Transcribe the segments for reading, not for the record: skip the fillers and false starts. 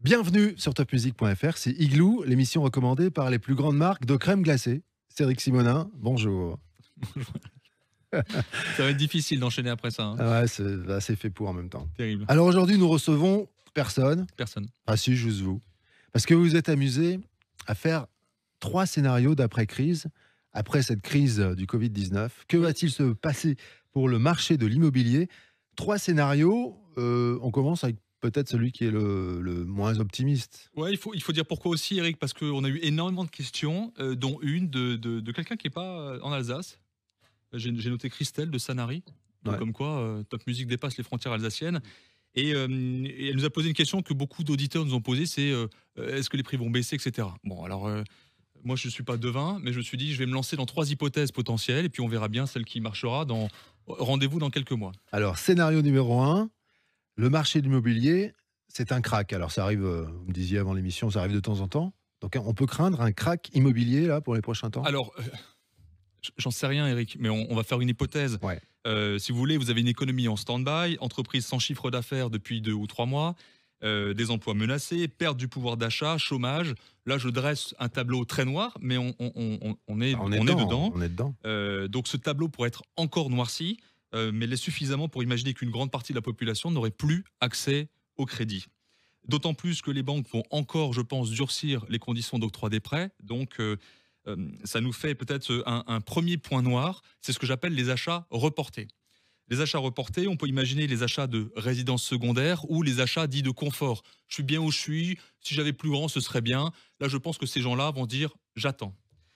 Bienvenue sur topmusic.fr, c'est Igloo, l'émission recommandée par les plus grandes marques de crème glacée. C'est Eric Simonin, bonjour. Ça va être difficile d'enchaîner après ça, hein. Ah ouais, c'est fait pour en même temps. Terrible. Alors aujourd'hui, nous recevons personne. Personne. Ah si, juste vous. Parce que vous vous êtes amusé à faire 3 scénarios d'après-crise, après cette crise du Covid-19. Que va-t-il se passer pour le marché de l'immobilier? 3 scénarios, on commence avec peut-être celui qui est le moins optimiste. Ouais, il faut dire pourquoi aussi, Eric, parce qu'on a eu énormément de questions, dont une de quelqu'un qui n'est pas en Alsace. J'ai noté Christelle de Sanary, donc Ouais. comme quoi Top Music dépasse les frontières alsaciennes. Et elle nous a posé une question que beaucoup d'auditeurs nous ont posée, c'est est-ce que les prix vont baisser, etc. Bon, alors moi je ne suis pas devin, mais je me suis dit je vais me lancer dans 3 hypothèses potentielles, et puis on verra bien celle qui marchera dans rendez-vous dans quelques mois. Alors, scénario numéro un, le marché de l'immobilier, c'est un crack. Alors, ça arrive, vous me disiez avant l'émission, ça arrive de temps en temps. Donc, on peut craindre un crack immobilier, là, pour les prochains temps? Alors, j'en sais rien, Eric, mais on va faire une hypothèse. Ouais. Si vous voulez, vous avez une économie en stand-by, entreprise sans chiffre d'affaires depuis 2 ou 3 mois, des emplois menacés, perte du pouvoir d'achat, chômage. Là, je dresse un tableau très noir, mais on est, On est on est dedans, dedans. on est dedans. Donc ce tableau pourrait être encore noirci, mais l'est suffisamment pour imaginer qu'une grande partie de la population n'aurait plus accès au crédit. D'autant plus que les banques vont encore, je pense, durcir les conditions d'octroi des prêts. Donc, ça nous fait peut-être un premier point noir. C'est ce que j'appelle les achats reportés. Les achats reportés, on peut imaginer les achats de résidences secondaires ou les achats dits de confort. Je suis bien où je suis. Si j'avais plus grand, ce serait bien. Là, je pense que ces gens-là vont dire j'attends.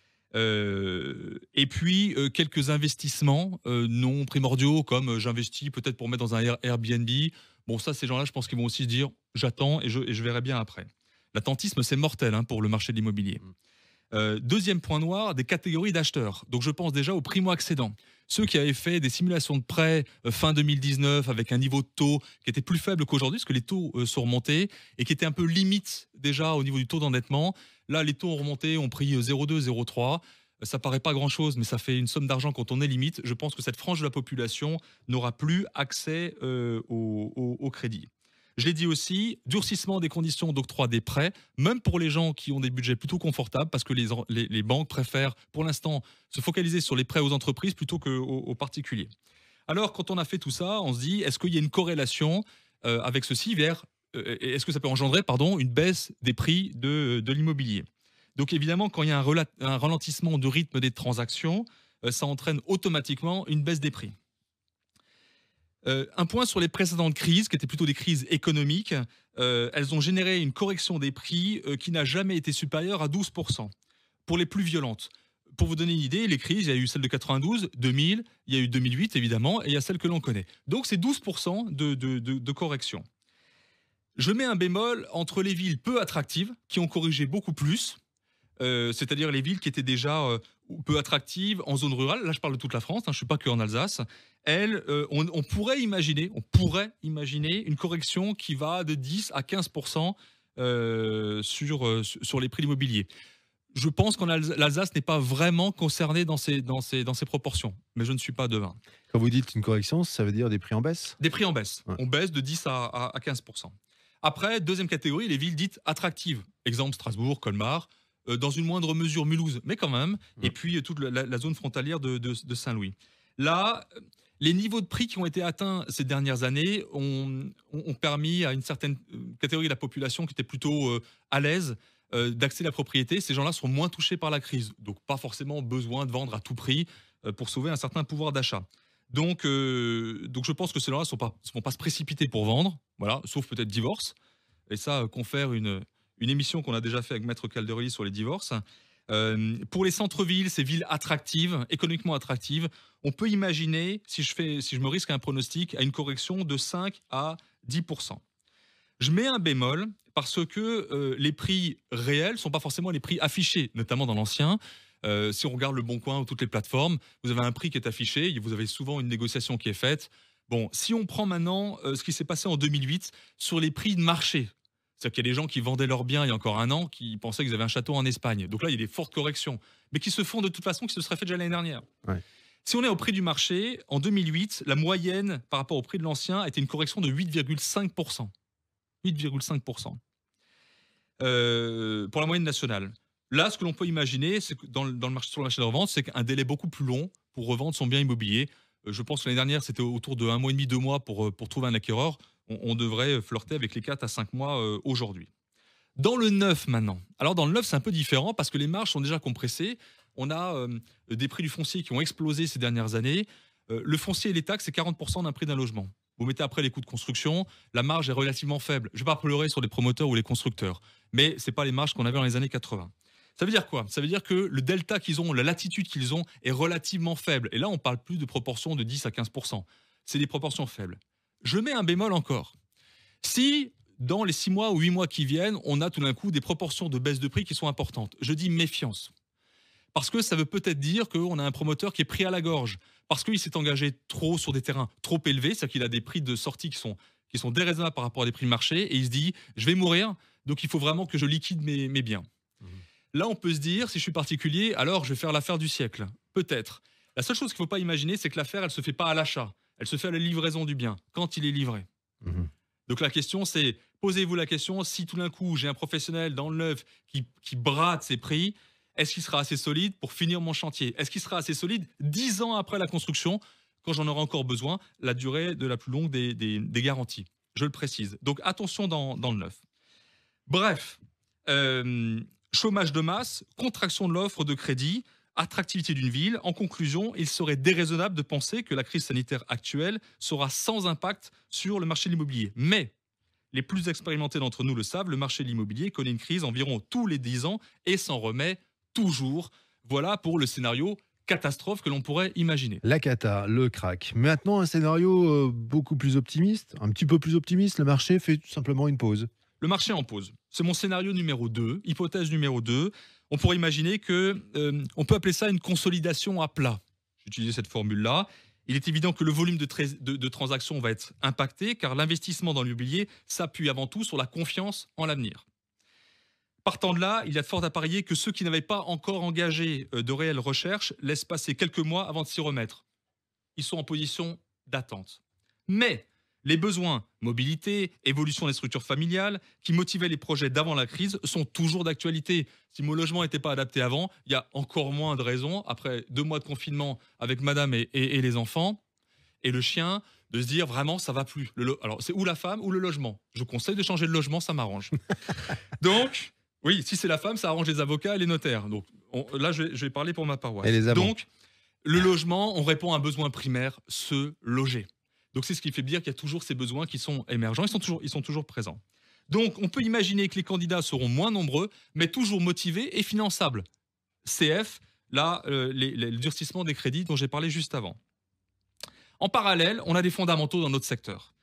Et puis quelques investissements non primordiaux, comme j'investis peut-être pour mettre dans un Airbnb. Bon, ça, ces gens-là, je pense qu'ils vont aussi se dire j'attends et je verrai bien après. L'attentisme, c'est mortel, hein, pour le marché de l'immobilier. Deuxième point noir, des catégories d'acheteurs. Donc je pense déjà aux primo-accédants. Ceux qui avaient fait des simulations de prêts fin 2019 avec un niveau de taux qui était plus faible qu'aujourd'hui, parce que les taux sont remontés, et qui étaient un peu limite déjà au niveau du taux d'endettement. Là, les taux ont remonté, ont pris 0,2, 0,3. Ça paraît pas grand-chose, mais ça fait une somme d'argent quand on est limite. Je pense que cette frange de la population n'aura plus accès au crédit. Je l'ai dit aussi, durcissement des conditions d'octroi des prêts, même pour les gens qui ont des budgets plutôt confortables, parce que les banques préfèrent pour l'instant se focaliser sur les prêts aux entreprises plutôt qu'aux particuliers. Alors, quand on a fait tout ça, on se dit, est-ce qu'il y a une corrélation avec ceci vers, est-ce que ça peut engendrer, pardon, une baisse des prix de l'immobilier? Donc évidemment, quand il y a un ralentissement du rythme des transactions, ça entraîne automatiquement une baisse des prix. Un point sur les précédentes crises, qui étaient plutôt des crises économiques. Elles ont généré une correction des prix qui n'a jamais été supérieure à 12%. Pour les plus violentes. Pour vous donner une idée, les crises, il y a eu celle de 92, 2000, il y a eu 2008 évidemment, et il y a celle que l'on connaît. Donc c'est 12% de correction. Je mets un bémol entre les villes peu attractives, qui ont corrigé beaucoup plus, c'est-à-dire les villes qui étaient déjà peu attractives en zone rurale. Là, je parle de toute la France, hein, je ne suis pas que en Alsace. Elles, on pourrait imaginer une correction qui va de 10 à 15% sur les prix de l'immobilier. Je pense que l'Alsace n'est pas vraiment concernée dans ces proportions, mais je ne suis pas devin. Quand vous dites une correction, ça veut dire des prix en baisse? Des prix en baisse. Ouais. On baisse de 10 à 15%. Après, deuxième catégorie, les villes dites attractives. Exemple Strasbourg, Colmar, dans une moindre mesure Mulhouse, mais quand même. Et puis toute la zone frontalière de Saint-Louis. Là, les niveaux de prix qui ont été atteints ces dernières années ont permis à une certaine catégorie de la population qui était plutôt à l'aise d'accéder à la propriété. Ces gens-là sont moins touchés par la crise, donc pas forcément besoin de vendre à tout prix pour sauver un certain pouvoir d'achat. Donc je pense que ces gens-là ne vont pas se précipiter pour vendre, voilà, sauf peut-être divorce. Et ça, confère une émission qu'on a déjà fait avec Maître Calderoli sur les divorces. Pour les centres-villes, ces villes attractives, économiquement attractives, on peut imaginer, si je me risque à un pronostic, à une correction de 5 à 10%. Je mets un bémol parce que les prix réels ne sont pas forcément les prix affichés, notamment dans l'ancien. Si on regarde Le Bon Coin ou toutes les plateformes, vous avez un prix qui est affiché, vous avez souvent une négociation qui est faite. Bon, si on prend maintenant ce qui s'est passé en 2008 sur les prix de marché, c'est-à-dire qu'il y a des gens qui vendaient leurs biens il y a encore un an, qui pensaient qu'ils avaient un château en Espagne. Donc là, il y a des fortes corrections, mais qui se font de toute façon, qui se seraient faites déjà l'année dernière. Ouais. Si on est au prix du marché, en 2008, la moyenne par rapport au prix de l'ancien était une correction de 8,5%. 8,5%. pour la moyenne nationale. Là, ce que l'on peut imaginer, c'est que dans le marché, sur le marché de revente, c'est qu'un délai beaucoup plus long pour revendre son bien immobilier. Je pense que l'année dernière, c'était autour de 1 mois et demi, 2 mois pour trouver un acquéreur. On devrait flirter avec les 4 à 5 mois aujourd'hui. Dans le neuf maintenant. Alors dans le neuf, c'est un peu différent parce que les marges sont déjà compressées. On a des prix du foncier qui ont explosé ces dernières années. Le foncier et les taxes, c'est 40% d'un prix d'un logement. Vous mettez après les coûts de construction, la marge est relativement faible. Je ne vais pas pleurer sur les promoteurs ou les constructeurs, mais ce n'est pas les marges qu'on avait dans les années 80. Ça veut dire quoi? Ça veut dire que le delta qu'ils ont, la latitude qu'ils ont est relativement faible. Et là, on ne parle plus de proportions de 10 à 15%. C'est des proportions faibles. Je mets un bémol encore. Si dans les 6 mois ou 8 mois qui viennent, on a tout d'un coup des proportions de baisse de prix qui sont importantes, je dis méfiance. Parce que ça veut peut-être dire qu'on a un promoteur qui est pris à la gorge, parce qu'il s'est engagé trop sur des terrains trop élevés, c'est-à-dire qu'il a des prix de sortie qui sont déraisonnables par rapport à des prix de marché, et il se dit, je vais mourir, donc il faut vraiment que je liquide mes biens. Mmh. Là, on peut se dire, si je suis particulier, alors je vais faire l'affaire du siècle. Peut-être. La seule chose qu'il ne faut pas imaginer, c'est que l'affaire, elle ne se fait pas à l'achat, elle se fait à la livraison du bien, quand il est livré. Mmh. Donc la question, c'est, posez-vous la question, si tout d'un coup, j'ai un professionnel dans le neuf qui brade ses prix, est-ce qu'il sera assez solide pour finir mon chantier? Est-ce qu'il sera assez solide 10 ans après la construction, quand j'en aurai encore besoin, la durée de la plus longue des garanties? Je le précise. Donc attention dans le neuf. Bref, chômage de masse, contraction de l'offre de crédit, attractivité d'une ville. En conclusion, il serait déraisonnable de penser que la crise sanitaire actuelle sera sans impact sur le marché de l'immobilier. Mais les plus expérimentés d'entre nous le savent, le marché de l'immobilier connaît une crise environ tous les 10 ans et s'en remet toujours. Voilà pour le scénario catastrophe que l'on pourrait imaginer. La cata, le crack. Maintenant, un scénario beaucoup plus optimiste, un petit peu plus optimiste, le marché fait tout simplement une pause. Le marché en pause. C'est mon scénario numéro 2, hypothèse numéro 2. On pourrait imaginer que on peut appeler ça une consolidation à plat. J'ai utilisé cette formule-là. Il est évident que le volume de transactions va être impacté car l'investissement dans l'immobilier s'appuie avant tout sur la confiance en l'avenir. Partant de là, il y a de fort à parier que ceux qui n'avaient pas encore engagé de réelles recherches laissent passer quelques mois avant de s'y remettre. Ils sont en position d'attente. Mais les besoins, mobilité, évolution des structures familiales, qui motivaient les projets d'avant la crise, sont toujours d'actualité. Si mon logement n'était pas adapté avant, il y a encore moins de raisons, après 2 mois de confinement avec madame et les enfants, et le chien, de se dire vraiment ça va plus. Alors c'est ou la femme ou le logement. Je conseille de changer de logement, ça m'arrange. Donc, oui, si c'est la femme, ça arrange les avocats et les notaires. Donc là, je vais parler pour ma paroisse. Et les amants. Donc, le logement, on répond à un besoin primaire, se loger. Donc c'est ce qui fait dire qu'il y a toujours ces besoins qui sont émergents, ils sont toujours présents. Donc on peut imaginer que les candidats seront moins nombreux, mais toujours motivés et finançables. CF, là, le durcissement des crédits dont j'ai parlé juste avant. En parallèle, on a des fondamentaux dans notre secteur.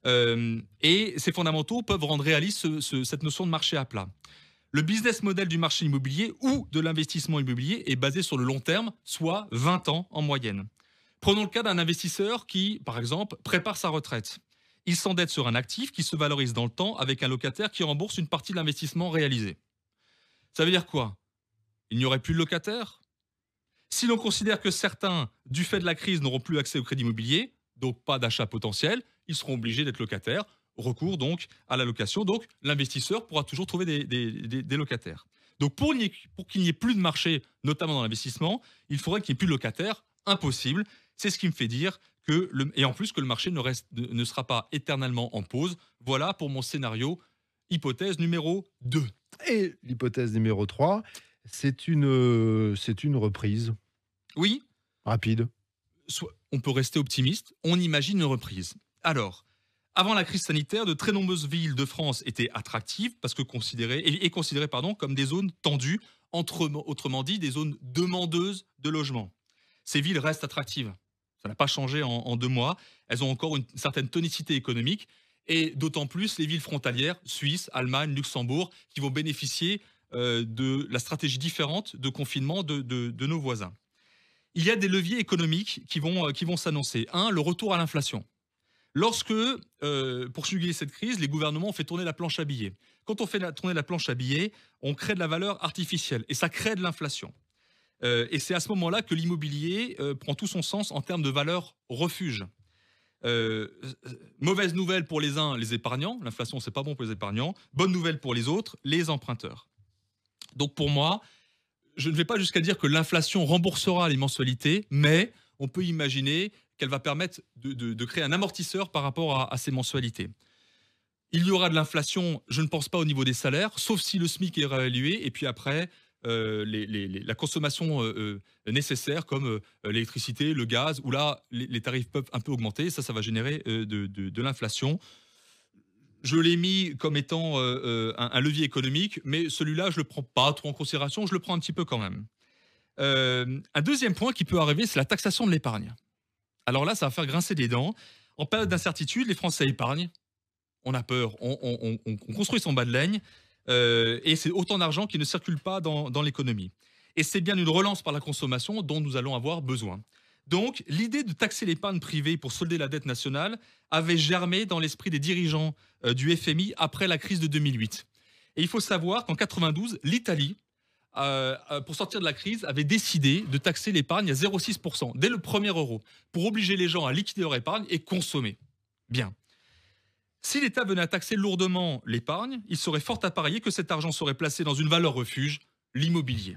Et ces fondamentaux peuvent rendre réaliste cette notion de marché à plat. Le business model du marché immobilier ou de l'investissement immobilier est basé sur le long terme, soit 20 ans en moyenne. Prenons le cas d'un investisseur qui, par exemple, prépare sa retraite. Il s'endette sur un actif qui se valorise dans le temps avec un locataire qui rembourse une partie de l'investissement réalisé. Ça veut dire quoi? Il n'y aurait plus de locataires? Si l'on considère que certains, du fait de la crise, n'auront plus accès au crédit immobilier, donc pas d'achat potentiel, ils seront obligés d'être locataires, recours donc à la location, donc l'investisseur pourra toujours trouver des locataires. Donc pour qu'il n'y ait plus de marché, notamment dans l'investissement, il faudrait qu'il n'y ait plus de locataires, impossible. C'est ce qui me fait dire que, et en plus que le marché ne sera pas éternellement en pause. Voilà pour mon scénario, hypothèse numéro 2. Et l'hypothèse numéro 3, c'est une reprise. Oui. Rapide. On peut rester optimiste, on imagine une reprise. Alors, avant la crise sanitaire, de très nombreuses villes de France étaient attractives parce que considérées comme des zones tendues, autrement dit des zones demandeuses de logement. Ces villes restent attractives. Ça n'a pas changé en 2 mois. Elles ont encore une certaine tonicité économique et d'autant plus les villes frontalières, Suisse, Allemagne, Luxembourg, qui vont bénéficier de la stratégie différente de confinement de nos voisins. Il y a des leviers économiques qui vont s'annoncer. Un, le retour à l'inflation. Lorsque, pour juguler cette crise, les gouvernements ont fait tourner la planche à billets. Quand on fait tourner la planche à billets, on crée de la valeur artificielle et ça crée de l'inflation. Et c'est à ce moment-là que l'immobilier prend tout son sens en termes de valeur refuge. Euh, Mauvaise nouvelle pour les uns, les épargnants. L'inflation, c'est pas bon pour les épargnants. Bonne nouvelle pour les autres, les emprunteurs. Donc pour moi, je ne vais pas jusqu'à dire que l'inflation remboursera les mensualités, mais on peut imaginer qu'elle va permettre de créer un amortisseur par rapport à ces mensualités. Il y aura de l'inflation, je ne pense pas au niveau des salaires, sauf si le SMIC est réévalué, et puis après, la consommation nécessaire, comme l'électricité, le gaz, où là, les tarifs peuvent un peu augmenter, ça va générer de l'inflation. Je l'ai mis comme étant un levier économique, mais celui-là, je ne le prends pas trop en considération, je le prends un petit peu quand même. Un deuxième point qui peut arriver, c'est la taxation de l'épargne. Alors là, ça va faire grincer des dents. En période d'incertitude, les Français épargnent. On a peur, on construit son bas de laine, et c'est autant d'argent qui ne circule pas dans l'économie. Et c'est bien une relance par la consommation dont nous allons avoir besoin. Donc, l'idée de taxer l'épargne privée pour solder la dette nationale avait germé dans l'esprit des dirigeants du FMI après la crise de 2008. Et il faut savoir qu'en 92, l'Italie, pour sortir de la crise, avait décidé de taxer l'épargne à 0,6% dès le premier euro, pour obliger les gens à liquider leur épargne et consommer. Bien. Si l'État venait à taxer lourdement l'épargne, il serait fort à parier que cet argent serait placé dans une valeur refuge, l'immobilier.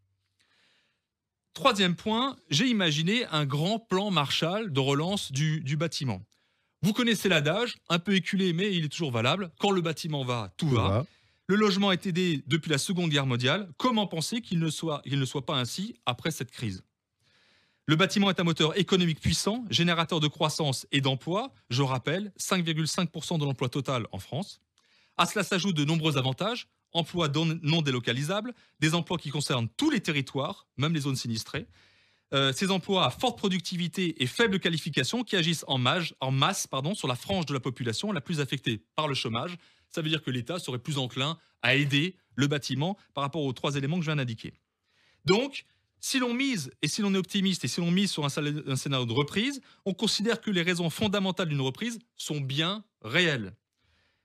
Troisième point, j'ai imaginé un grand plan Marshall de relance du bâtiment. Vous connaissez l'adage, un peu éculé mais il est toujours valable, quand le bâtiment va, tout va. Le logement est aidé depuis la Seconde Guerre mondiale, comment penser qu'il ne soit pas ainsi après cette crise ? Le bâtiment est un moteur économique puissant, générateur de croissance et d'emploi. Je rappelle, 5,5% de l'emploi total en France. À cela s'ajoutent de nombreux avantages, emplois non délocalisables, des emplois qui concernent tous les territoires, même les zones sinistrées. Ces emplois à forte productivité et faible qualification qui agissent en masse sur la frange de la population la plus affectée par le chômage. Ça veut dire que l'État serait plus enclin à aider le bâtiment par rapport aux 3 éléments que je viens d'indiquer. Donc, si l'on mise, et si l'on est optimiste, et si l'on mise sur un scénario de reprise, on considère que les raisons fondamentales d'une reprise sont bien réelles. Lesquelles ?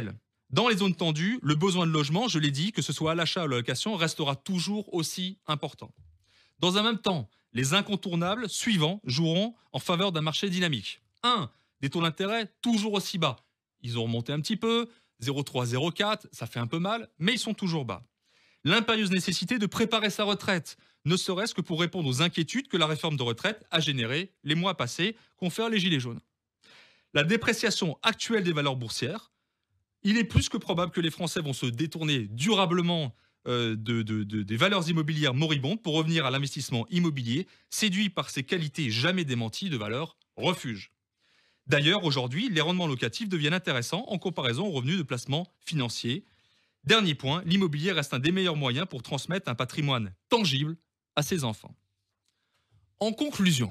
Dans les zones tendues, le besoin de logement, je l'ai dit, que ce soit à l'achat ou à la location, restera toujours aussi important. Dans un même temps, les incontournables suivants joueront en faveur d'un marché dynamique. 1. Des taux d'intérêt toujours aussi bas. Ils ont remonté un petit peu, 0,3, 0,4, ça fait un peu mal, mais ils sont toujours bas. L'impérieuse nécessité de préparer sa retraite, ne serait-ce que pour répondre aux inquiétudes que la réforme de retraite a générées les mois passés, qu'ont fait les Gilets jaunes. La dépréciation actuelle des valeurs boursières, il est plus que probable que les Français vont se détourner durablement des valeurs immobilières moribondes pour revenir à l'investissement immobilier, séduit par ses qualités jamais démenties de valeur refuge. D'ailleurs, aujourd'hui, les rendements locatifs deviennent intéressants en comparaison aux revenus de placement financier. Dernier point, l'immobilier reste un des meilleurs moyens pour transmettre un patrimoine tangible à ses enfants. En conclusion,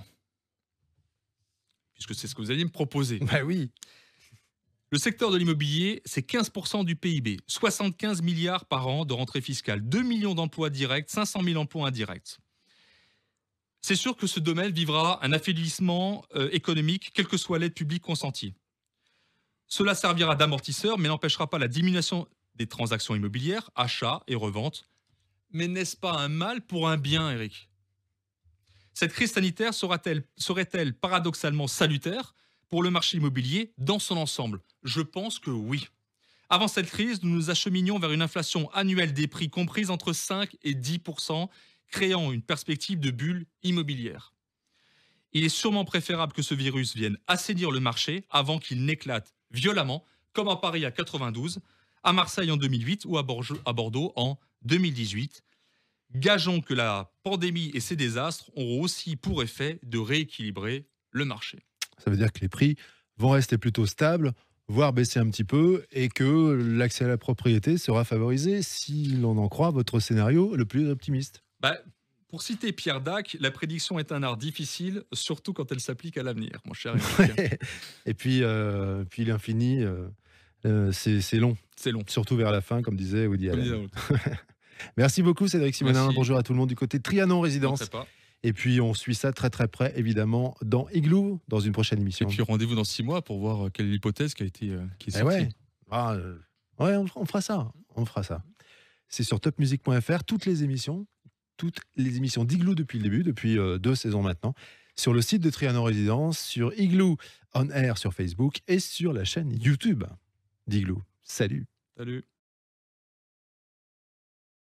puisque c'est ce que vous allez me proposer. Bah oui. Le secteur de l'immobilier, c'est 15% du PIB, 75 milliards par an de rentrée fiscale, 2 millions d'emplois directs, 500 000 emplois indirects. C'est sûr que ce domaine vivra un affaiblissement économique, quelle que soit l'aide publique consentie. Cela servira d'amortisseur, mais n'empêchera pas la diminution des transactions immobilières, achats et reventes. Mais n'est-ce pas un mal pour un bien, Eric ? Cette crise sanitaire serait-elle paradoxalement salutaire pour le marché immobilier dans son ensemble ? Je pense que oui. Avant cette crise, nous nous acheminions vers une inflation annuelle des prix comprise entre 5 et 10%, créant une perspective de bulle immobilière. Il est sûrement préférable que ce virus vienne assainir le marché avant qu'il n'éclate violemment, comme à Paris en 92, à Marseille en 2008 ou à Bordeaux en 2018. Gageons que la pandémie et ses désastres auront aussi pour effet de rééquilibrer le marché. Ça veut dire que les prix vont rester plutôt stables, voire baisser un petit peu, et que l'accès à la propriété sera favorisé, si l'on en croit votre scénario le plus optimiste. Pour citer Pierre Dac, la prédiction est un art difficile, surtout quand elle s'applique à l'avenir, mon cher Eric. Et puis l'infini, c'est long. C'est long. Surtout vers la fin, comme disait Woody Allen. Merci beaucoup, Cédric Simonin. Merci. Bonjour à tout le monde du côté Trianon Résidence. Et puis, on suit ça très très près, évidemment, dans Igloo, dans une prochaine émission. Et puis, rendez-vous dans 6 mois pour voir quelle est l'hypothèse qui est sortie. On fera ça. On fera ça. C'est sur topmusic.fr. Toutes les émissions d'Igloo depuis le début, depuis 2 saisons maintenant. sur le site de Trianon Résidence, sur Igloo On Air sur Facebook et sur la chaîne YouTube d'Igloo. Salut! Salut.